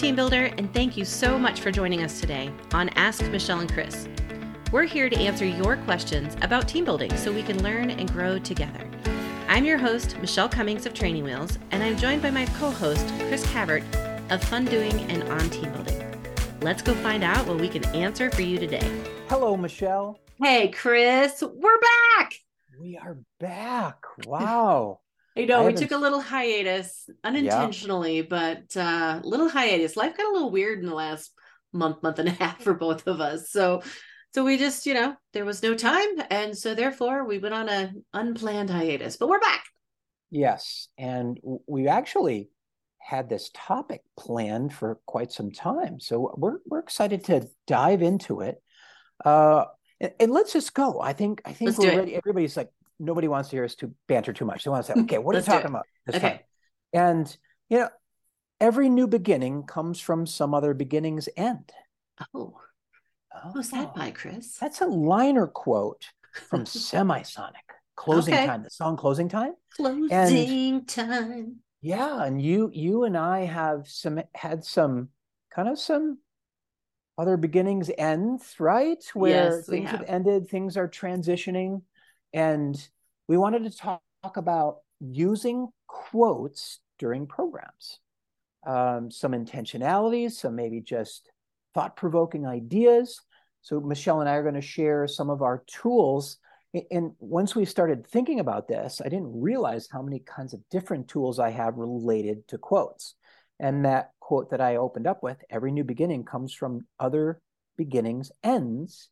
team builder, and thank you so much for joining us today on Ask Michelle and Chris. We're here to answer your questions about team building so we can learn and grow together. I'm your host, Michelle Cummings of Training Wheels, and I'm joined by my co-host, Chris Cavert of Fun Doing and On Team Building. Let's go find out what we can answer for you today. Hello, Michelle. Hey, Chris, we're back. We are back. Wow. I know we took a little hiatus unintentionally, but little hiatus. Life got a little weird in the last month and a half for both of us. So we just, there was no time. And so therefore we went on an unplanned hiatus, but we're back. Yes. And we actually had this topic planned for quite some time. So we're excited to dive into it. And let's just go. I think we're ready. Everybody's like, nobody wants to hear us banter too much. They want to say, okay, what are you talking about this time? And, every new beginning comes from some other beginning's end. Oh, who's that by, Chris? That's a liner quote from Semisonic. Closing Time, the song Closing Time. Closing Time. Yeah, and you and I have had some other beginnings ends, right? Where things have ended, things are transitioning. And we wanted to talk about using quotes during programs. Some intentionalities, some maybe just thought-provoking ideas. So Michelle and I are going to share some of our tools. And once we started thinking about this, I didn't realize how many kinds of different tools I have related to quotes. And that quote that I opened up with, every new beginning comes from other beginnings ends,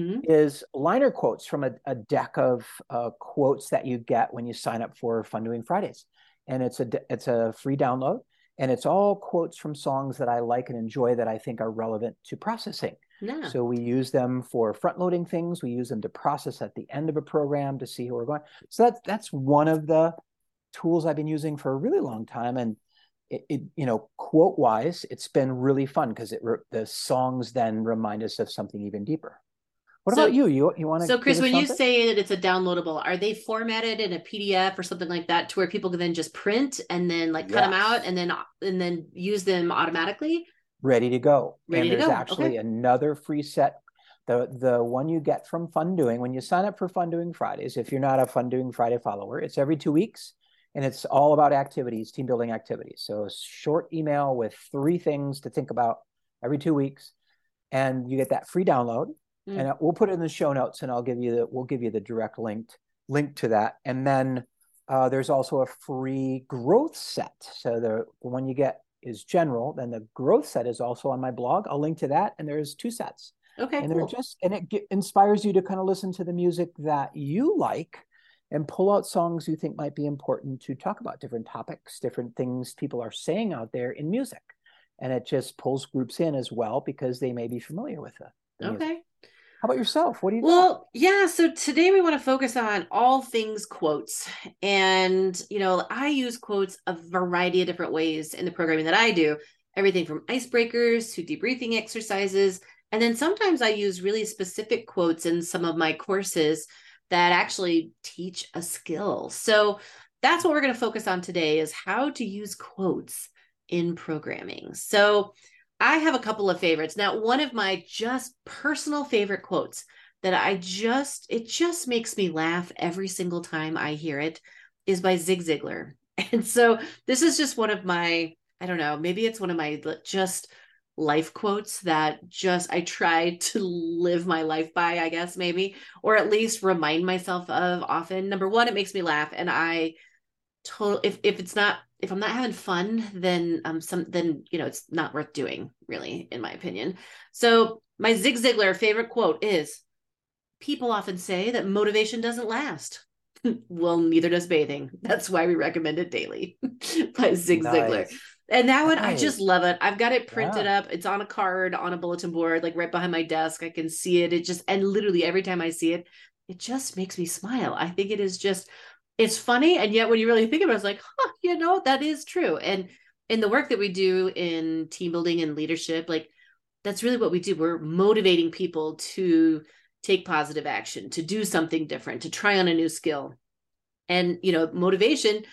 is liner quotes from a deck of quotes that you get when you sign up for Fun Doing Fridays. And it's a free download, and it's all quotes from songs that I like and enjoy that I think are relevant to processing. Yeah. So we use them for front loading things. We use them to process at the end of a program to see who we're going. So that's one of the tools I've been using for a really long time. And it quote wise, it's been really fun because the songs then remind us of something even deeper. What about you? You want to? So Chris, when you say that it's a downloadable, are they formatted in a PDF or something like that to where people can then just print and then cut them out and then use them automatically? Ready to go. There's actually another free set. The one you get from Fun Doing when you sign up for Fun Doing Fridays. If you're not a Fun Doing Friday follower, it's every 2 weeks. And it's all about activities, team building activities. So a short email with 3 things to think about every 2 weeks. And you get that free download. And we'll put it in the show notes, and we'll give you the direct link to that. And then there's also a free growth set. So the one you get is general. Then the growth set is also on my blog. I'll link to that. And there's 2 sets. Okay. And cool. It inspires you to kind of listen to the music that you like, and pull out songs you think might be important to talk about different topics, different things people are saying out there in music. And it just pulls groups in as well because they may be familiar with the music. Okay. How about yourself? What do you Well, yeah. So today we want to focus on all things quotes. And, I use quotes a variety of different ways in the programming that I do. Everything from icebreakers to debriefing exercises. And then sometimes I use really specific quotes in some of my courses that actually teach a skill. So that's what we're going to focus on today, is how to use quotes in programming. So I have a couple of favorites. Now, one of my just personal favorite quotes that it just makes me laugh every single time I hear it is by Zig Ziglar. And so this is just one of my, I don't know, maybe it's one of my just life quotes that I try to live my life by, I guess, maybe, or at least remind myself of often. Number one, it makes me laugh. And if I'm not having fun, then it's not worth doing, really, in my opinion. So my Zig Ziglar favorite quote is, people often say that motivation doesn't last. Well, neither does bathing. That's why we recommend it daily by Zig Ziglar. And that one, I just love it. I've got it printed up. It's on a card, on a bulletin board, like right behind my desk. I can see it. And literally every time I see it, it just makes me smile. I think it is it's funny. And yet when you really think about it, it's like, that is true. And in the work that we do in team building and leadership, that's really what we do. We're motivating people to take positive action, to do something different, to try on a new skill. And, motivation,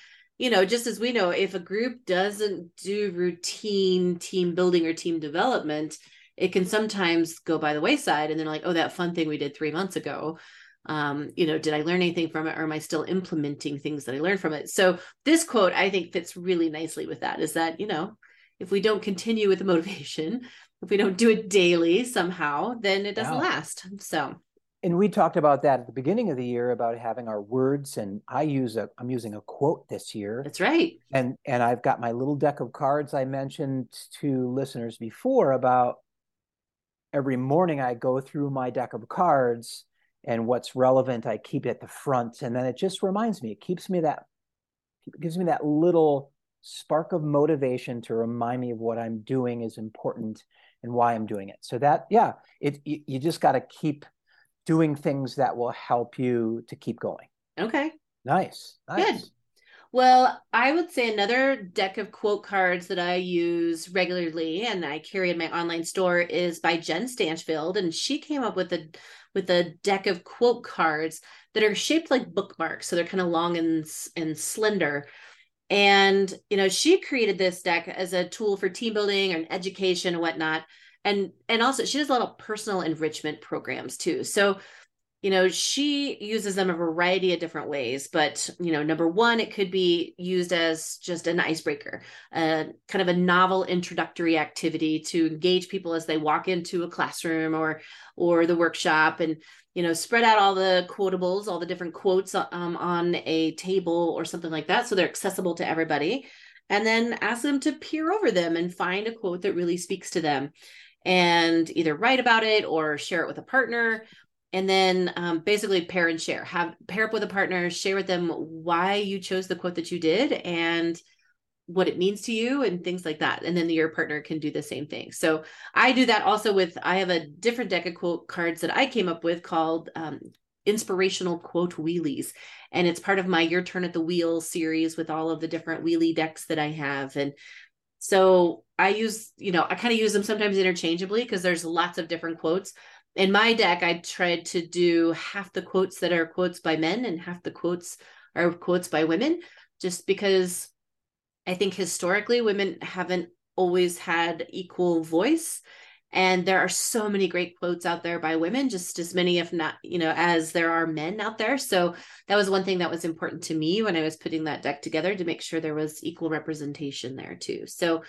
just as we know, if a group doesn't do routine team building or team development, it can sometimes go by the wayside. And they're like, oh, that fun thing we did 3 months ago. Did I learn anything from it, or am I still implementing things that I learned from it? So this quote, I think, fits really nicely with that, is that, if we don't continue with the motivation, if we don't do it daily somehow, then it doesn't last. So. And we talked about that at the beginning of the year about having our words, and I'm using a quote this year. That's right. And I've got my little deck of cards I mentioned to listeners before about every morning I go through my deck of cards, and what's relevant I keep at the front, and then it just reminds me, it gives me that little spark of motivation to remind me of what I'm doing is important and why I'm doing it. So that, you just got to keep doing things that will help you to keep going. Okay. Nice. Good. Well, I would say another deck of quote cards that I use regularly and I carry in my online store is by Jen Stanchfield. And she came up with a deck of quote cards that are shaped like bookmarks. So they're kind of long and slender. And, she created this deck as a tool for team building and education and whatnot. And also she does a lot of personal enrichment programs too. So, she uses them a variety of different ways, but, number one, it could be used as just an icebreaker, kind of a novel introductory activity to engage people as they walk into a classroom or the workshop, and, spread out all the quotables, all the different quotes on a table or something like that, so they're accessible to everybody, and then ask them to peer over them and find a quote that really speaks to them, and either write about it or share it with a partner. And then basically pair and share, pair up with a partner, share with them why you chose the quote that you did and what it means to you and things like that. And then your partner can do the same thing. So I do that also I have a different deck of quote cards that I came up with called Inspirational Quote Wheelies. And it's part of my Your Turn at the Wheel series with all of the different wheelie decks that I have. And so I kind of use them sometimes interchangeably because there's lots of different quotes. In my deck, I tried to do half the quotes that are quotes by men and half the quotes are quotes by women, just because I think historically women haven't always had equal voice. And there are so many great quotes out there by women, just as many, if not, as there are men out there. So that was one thing that was important to me when I was putting that deck together, to make sure there was equal representation there too. So,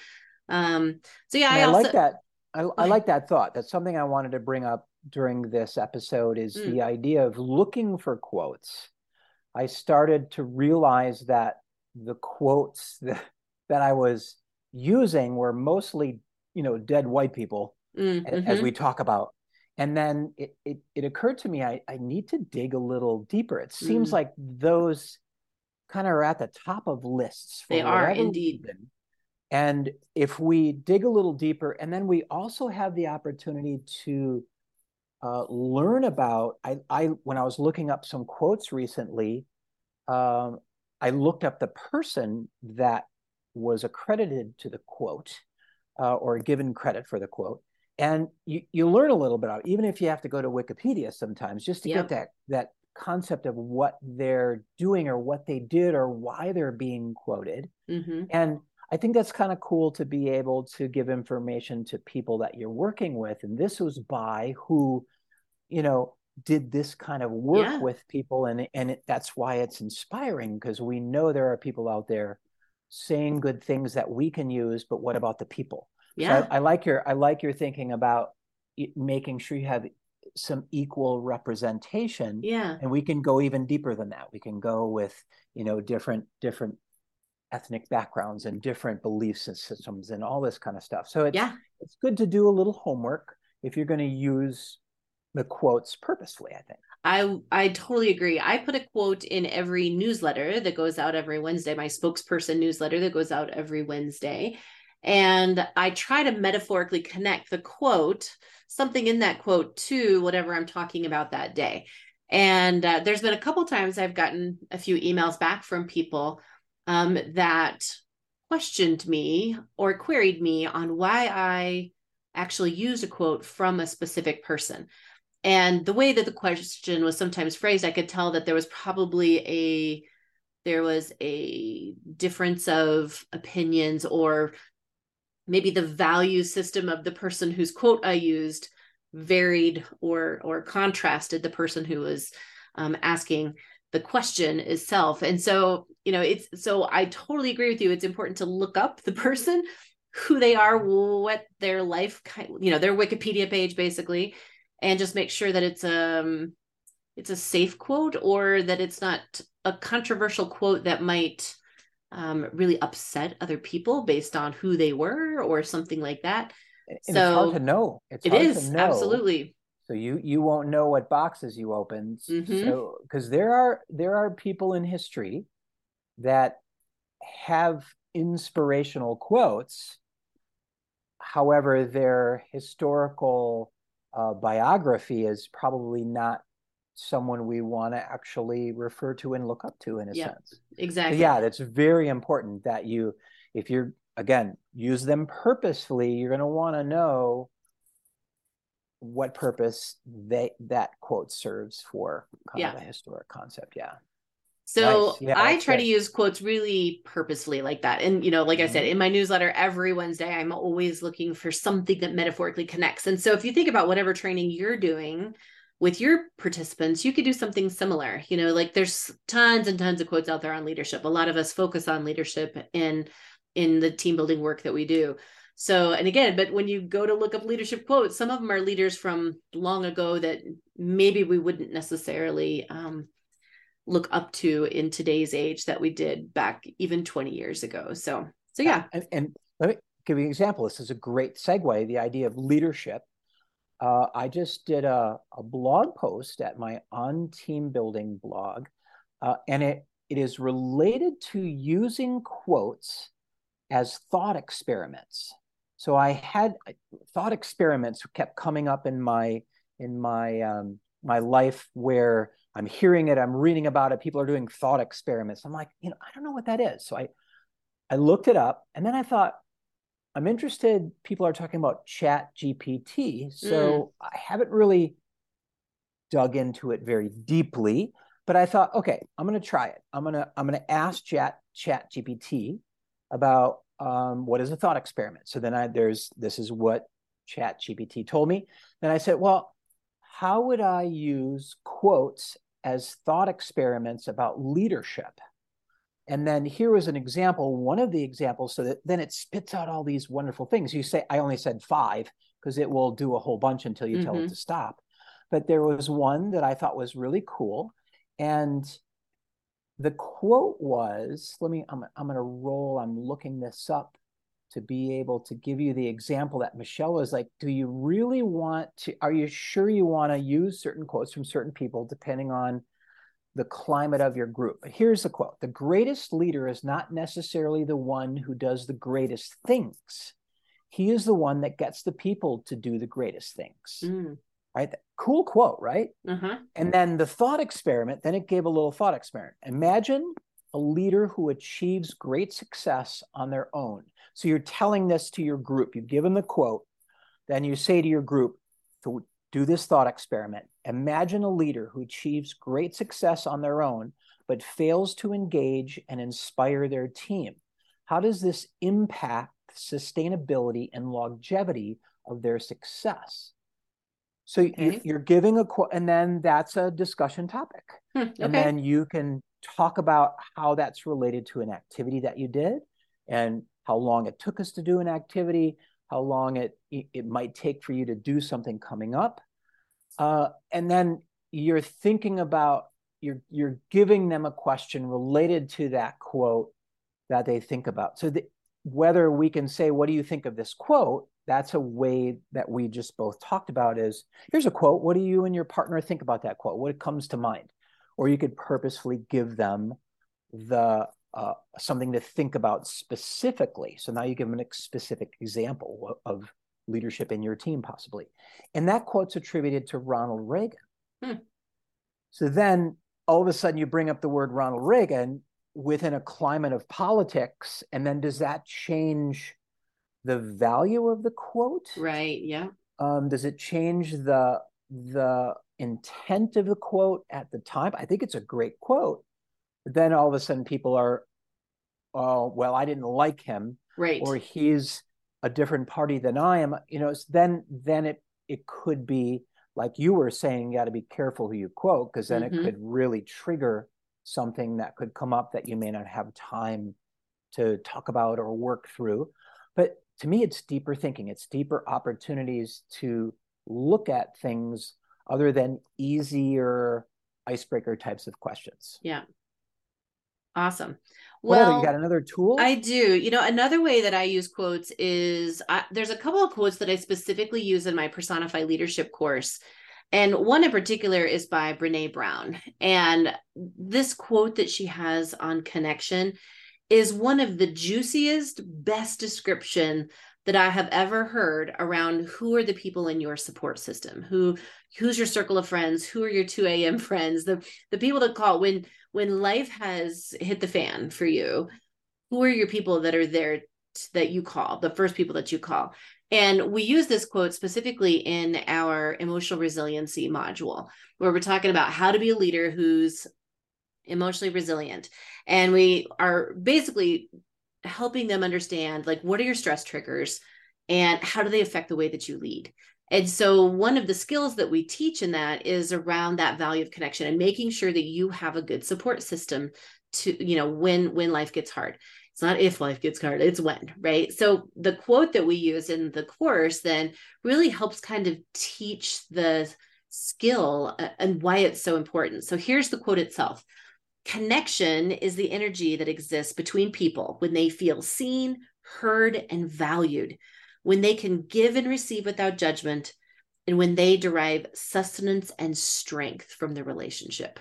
I like that. I like that thought. That's something I wanted to bring up during this episode is the idea of looking for quotes. I started to realize that the quotes that I was using were mostly, dead white people, as we talk about. And then it occurred to me, I need to dig a little deeper. It seems like those kind of are at the top of lists. They are indeed. Reason. And if we dig a little deeper, and then we also have the opportunity to learn about, when I was looking up some quotes recently, I looked up the person that was accredited to the quote or given credit for the quote. And you learn a little bit about it, even if you have to go to Wikipedia sometimes, just to get that concept of what they're doing or what they did or why they're being quoted. And I think that's kind of cool to be able to give information to people that you're working with. And this was by who, did this kind of work with people. And that's why it's inspiring, because we know there are people out there saying good things that we can use, but what about the people? Yeah. So I like your thinking about making sure you have some equal representation. Yeah. And we can go even deeper than that. We can go with, different ethnic backgrounds and different beliefs and systems and all this kind of stuff. So it's good to do a little homework if you're going to use the quotes purposefully, I think. I totally agree. I put a quote in every newsletter that goes out every Wednesday, my spokesperson newsletter that goes out every Wednesday. And I try to metaphorically connect the quote, something in that quote, to whatever I'm talking about that day. And there's been a couple times I've gotten a few emails back from people that questioned me or queried me on why I actually used a quote from a specific person. And the way that the question was sometimes phrased, I could tell that there was probably there was a difference of opinions, or maybe the value system of the person whose quote I used varied or contrasted the person who was asking the question itself. And so, so I totally agree with you. It's important to look up the person, who they are, what their life, their Wikipedia page basically, and just make sure that it's a safe quote, or that it's not a controversial quote that might really upset other people based on who they were or something like that. And so, it's hard to know. It's hard to know. Absolutely. So you won't know what boxes you open. So because there are people in history that have inspirational quotes. However, their historical biography is probably not someone we want to actually refer to and look up to in a sense. Exactly. So yeah, that's very important that if you're, again, use them purposefully, you're going to want to know what purpose that quote serves for kind of a historic concept. Yeah. So nice. Yeah, I try to use quotes really purposefully like that. And, like I said, in my newsletter every Wednesday, I'm always looking for something that metaphorically connects. And so if you think about whatever training you're doing with your participants, you could do something similar. Like there's tons and tons of quotes out there on leadership. A lot of us focus on leadership in the team building work that we do. So, and again, but when you go to look up leadership quotes, some of them are leaders from long ago that maybe we wouldn't necessarily look up to in today's age that we did back even 20 years ago. So yeah. And let me give you an example. This is a great segue, the idea of leadership. I just did a blog post at my On Team Building blog, and it is related to using quotes as thought experiments. So I had thought experiments kept coming up in my my life where I'm hearing it, I'm reading about it, people are doing thought experiments. I'm like, I don't know what that is. So I looked it up, and then I thought, I'm interested, people are talking about ChatGPT. So I haven't really dug into it very deeply, but I thought, okay, I'm going to try it. I'm going to ask ChatGPT about what is a thought experiment. So then this is what ChatGPT told me. Then I said, well, how would I use quotes as thought experiments about leadership? And then here was an example, one of the examples, so that then it spits out all these wonderful things. You say, I only said 5 because it will do a whole bunch until you tell it to stop. But there was one that I thought was really cool. And the quote was, I'm going to roll, I'm looking this up to be able to give you the example that Michelle was like, do you really want to, are you sure you want to use certain quotes from certain people depending on the climate of your group? But here's the quote: the greatest leader is not necessarily the one who does the greatest things. He is the one that gets the people to do the greatest things. Right? Cool quote, right? And then the thought experiment, then it gave a little thought experiment. Imagine a leader who achieves great success on their own. So you're telling this to your group. You give them the quote. Then you say to your group, to do this thought experiment. Imagine a leader who achieves great success on their own, but fails to engage and inspire their team. How does this impact sustainability and longevity of their success? So you're giving a quote, and then that's a discussion topic. And then you can talk about how that's related to an activity that you did and how long it took us to do an activity, how long it might take for you to do something coming up. And then you're thinking about, you're giving them a question related to that quote that they think about. So whether we can say, what do you think of this quote? That's a way that we just both talked about is, here's a quote. What do you and your partner think about that quote? What comes to mind? Or you could purposefully give them something to think about specifically. So now you give them a specific example of leadership in your team, possibly. And that quote's attributed to Ronald Reagan. So then all of a sudden you bring up the word Ronald Reagan within a climate of politics. And then does that change the value of the quote? Right. Yeah. Does it change the intent of the quote at the time? I think it's a great quote, then all of a sudden people are, oh, well, I didn't like him, right, or he's a different party than I am. Then it could be like you were saying, you got to be careful who you quote, because then it could really trigger something that could come up that you may not have time to talk about or work through. But to me, it's deeper thinking. It's deeper opportunities to look at things other than easier icebreaker types of questions. Yeah. Awesome. What other, you Well, got another tool? I do. Another way that I use quotes is there's a couple of quotes that I specifically use in my Personify Leadership course. And one in particular is by Brene Brown. And this quote that she has on connection is one of the juiciest, best description that I have ever heard around who are the people in your support system, who's your circle of friends, who are your 2 a.m. friends, the people that call when life has hit the fan for you, who are your people that are there that you call, the first people that you call. And we use this quote specifically in our emotional resiliency module, where we're talking about how to be a leader who's emotionally resilient. And we are basically helping them understand, like, what are your stress triggers and how do they affect the way that you lead? And so one of the skills that we teach in that is around that value of connection and making sure that you have a good support system to, when life gets hard. It's not if life gets hard, it's when, right? So the quote that we use in the course then really helps kind of teach the skill and why it's so important. So here's the quote itself. Connection is the energy that exists between people when they feel seen, heard, and valued, when they can give and receive without judgment, and when they derive sustenance and strength from the relationship.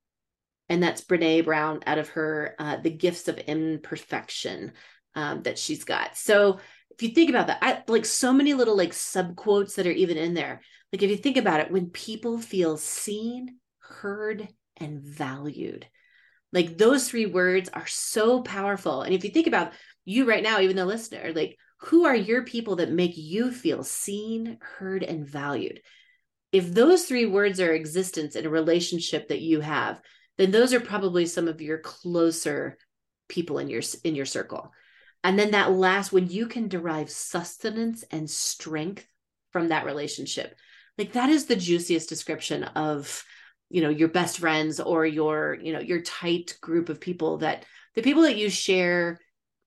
And that's Brene Brown out of her The Gifts of Imperfection that she's got. So if you think about that, I like so many little like sub quotes that are even in there. Like if you think about it, when people feel seen, heard, and valued, like those 3 words are so powerful. And if you think about you right now, even the listener, like who are your people that make you feel seen, heard, and valued? If those 3 words are existence in a relationship that you have, then those are probably some of your closer people in your circle. And then that last, when you can derive sustenance and strength from that relationship, like that is the juiciest description of your best friends or your tight group of people, that the people that you share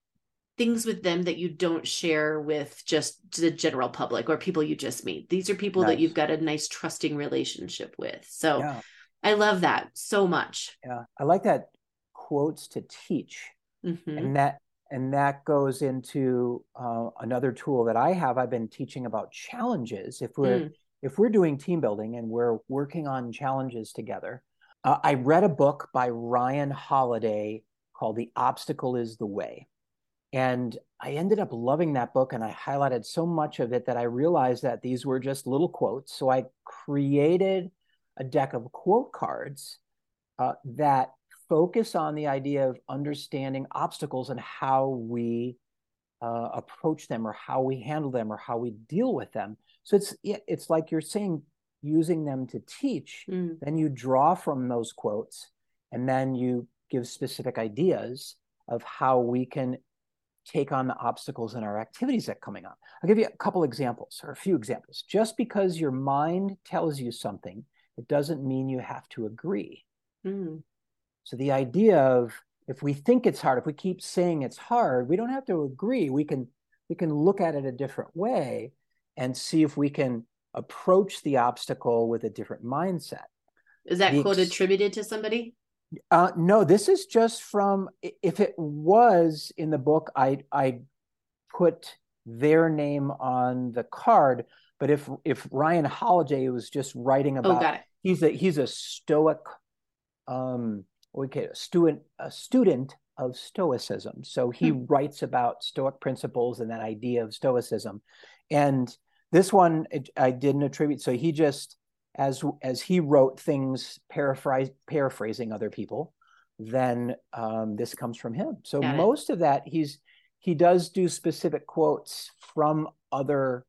things with them that you don't share with just the general public or people you just meet. These are people that you've got a nice trusting relationship with. So yeah. I love that so much. Yeah, I like that, quotes to teach. And that goes into another tool that I have. I've been teaching about challenges. If we're doing team building and we're working on challenges together, I read a book by Ryan Holiday called The Obstacle is the Way. And I ended up loving that book, and I highlighted so much of it that I realized that these were just little quotes. So I created a deck of quote cards that focus on the idea of understanding obstacles and how we approach them, or how we handle them, or how we deal with them. So it's like you're saying, using them to teach. Then you draw from those quotes, and then you give specific ideas of how we can take on the obstacles in our activities that are coming up. I'll give you a couple examples, or a few examples. Just because your mind tells you something, it doesn't mean you have to agree. So the idea of, if we think it's hard, if we keep saying it's hard, we don't have to agree. We can look at it a different way and see if we can approach the obstacle with a different mindset. Is that quote attributed to somebody? No, this is just from, if it was in the book, I put their name on the card. But if Ryan Holiday was just writing about, he's a Stoic, a student of Stoicism. So he writes about Stoic principles and that idea of Stoicism. And this one I didn't attribute. So he just, as he wrote things, paraphrasing other people, then this comes from him. So most of that, he does do specific quotes from other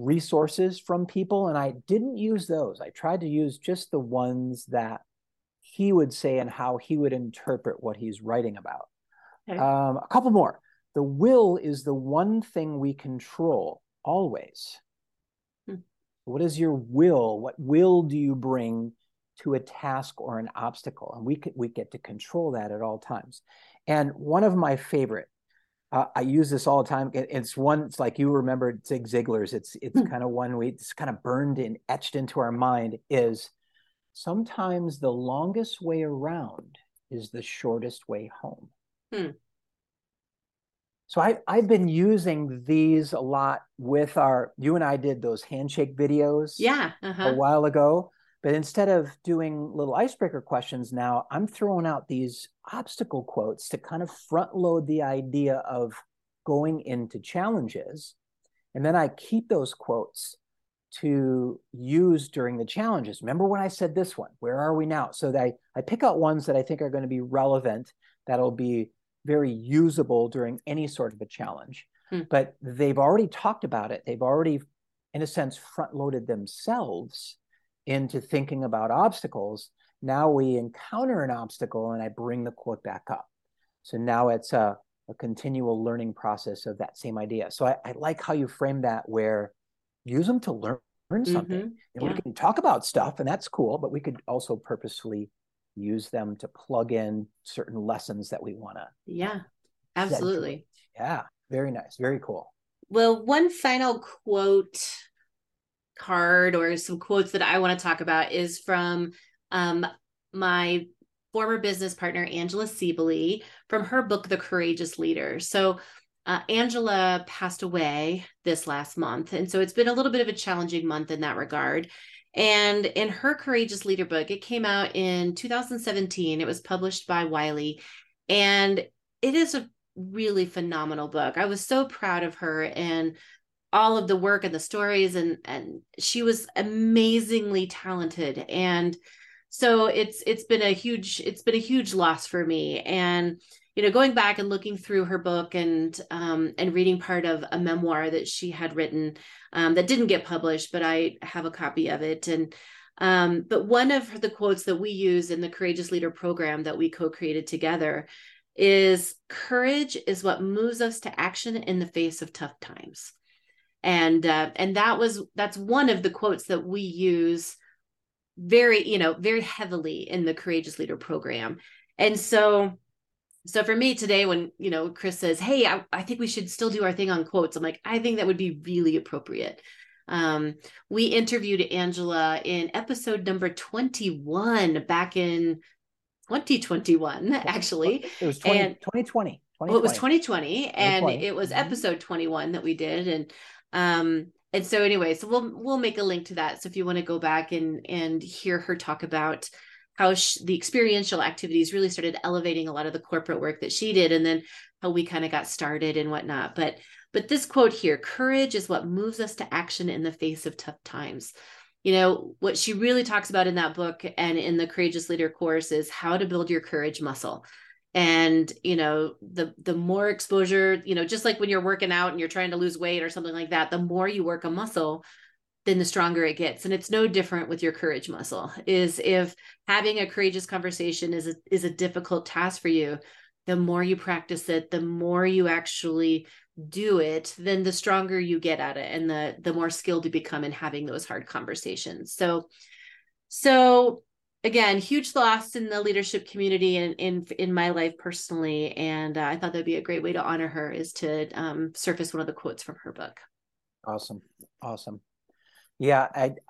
resources from people, and I didn't use those. I tried to use just the ones that he would say and how he would interpret what he's writing about. Okay. A couple more. The will is the one thing we control always. What is your will? What will do you bring to a task or an obstacle? And we get to control that at all times. And one of my favorite, I use this all the time. It's like you remember Zig Ziglar's. It's kind of one it's kind of burned and etched into our mind is sometimes the longest way around is the shortest way home. So I've been using these a lot with you and I did those handshake videos a while ago, but instead of doing little icebreaker questions now, I'm throwing out these obstacle quotes to kind of front load the idea of going into challenges. And then I keep those quotes to use during the challenges. Remember when I said this one, where are we now? So that I pick out ones that I think are going to be relevant, that'll be very usable during any sort of a challenge, but they've already talked about it. They've already, in a sense, front loaded themselves into thinking about obstacles. Now we encounter an obstacle and I bring the quote back up. So now it's a continual learning process of that same idea. So I like how you frame that, where use them to learn something. And we can talk about stuff and that's cool, but we could also purposefully use them to plug in certain lessons that we want to. Yeah, absolutely. Yeah, very nice. Very cool. Well, one final quote card or some quotes that I want to talk about is from my former business partner, Angela Siebele, from her book, The Courageous Leader. So Angela passed away this last month. And so it's been a little bit of a challenging month in that regard. And in her Courageous Leader book, it came out in 2017. It was published by Wiley. And it is a really phenomenal book. I was so proud of her and all of the work and the stories. And she was amazingly talented. And so it's been a huge loss for me. And going back and looking through her book and reading part of a memoir that she had written that didn't get published, but I have a copy of it. And but one of the quotes that we use in the Courageous Leader program that we co-created together is, "Courage is what moves us to action in the face of tough times." And that's one of the quotes that we use very heavily in the Courageous Leader program. And so for me today, when, Chris says, "Hey, I think we should still do our thing on quotes," I'm like, I think that would be really appropriate. We interviewed Angela in episode number 21 back in 2021, actually. It was 2020. Well, it was 2020, and it was episode 21 that we did. And so anyway, so we'll make a link to that. So if you want to go back and hear her talk about how the experiential activities really started elevating a lot of the corporate work that she did, and then how we kind of got started and whatnot. But this quote here, "Courage is what moves us to action in the face of tough times." What she really talks about in that book and in the Courageous Leader course is how to build your courage muscle. And, the more exposure, just like when you're working out and you're trying to lose weight or something like that, the more you work a muscle, then the stronger it gets. And it's no different with your courage muscle. Is if having a courageous conversation is a difficult task for you, the more you practice it, the more you actually do it, then the stronger you get at it and the more skilled you become in having those hard conversations. So again, huge loss in the leadership community and in my life personally. And I thought that'd be a great way to honor her, is to surface one of the quotes from her book. Awesome. Yeah,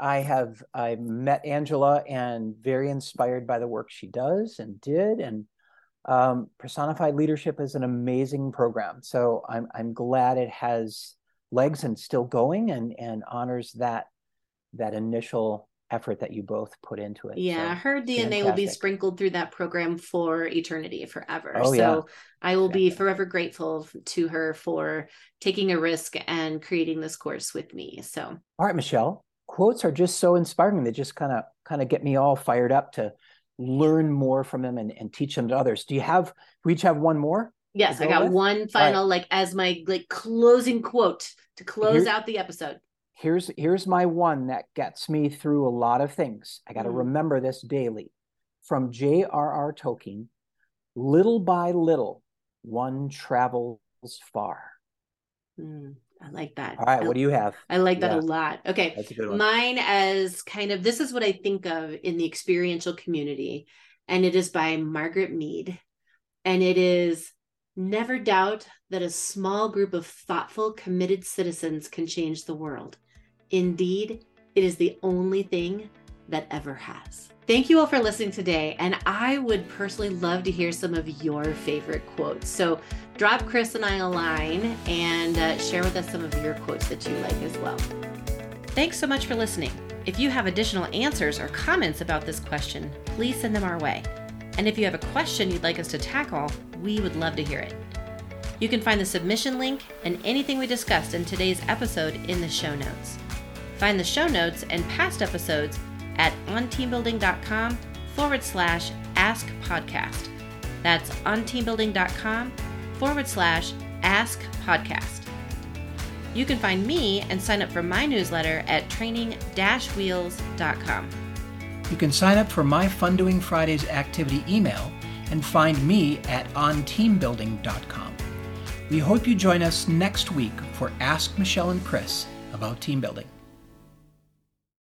I met Angela and very inspired by the work she does and did. And Personified Leadership is an amazing program. So I'm glad it has legs and still going and honors that initial effort that you both put into it. Yeah, so, her DNA fantastic. will be sprinkled through that program for eternity, forever. Oh, so yeah. I will be forever grateful to her for taking a risk and creating this course with me. So, all right, Michelle, quotes are just so inspiring. They just kind of get me all fired up to learn more from them and teach them to others. We each have one more? Yes, I got one final, as my closing quote to close out the episode. Here's my one that gets me through a lot of things. I got to remember this daily. from J.R.R. Tolkien, little by little, one travels far. I like that. All right, what do you have? I like that a lot. Okay. That's a good one. Mine as kind of, this is what I think of in the experiential community, and it is by Margaret Mead. And it is, never doubt that a small group of thoughtful, committed citizens can change the world. Indeed, it is the only thing that ever has. Thank you all for listening today. And I would personally love to hear some of your favorite quotes. So drop Chris and I a line and share with us some of your quotes that you like as well. Thanks so much for listening. If you have additional answers or comments about this question, please send them our way. And if you have a question you'd like us to tackle, we would love to hear it. You can find the submission link and anything we discussed in today's episode in the show notes. Find the show notes and past episodes at onteambuilding.com/askpodcast. That's onteambuilding.com/askpodcast. You can find me and sign up for my newsletter at training-wheels.com. You can sign up for my Fun Doing Fridays activity email and find me at onteambuilding.com. We hope you join us next week for Ask Michelle and Chris about team building.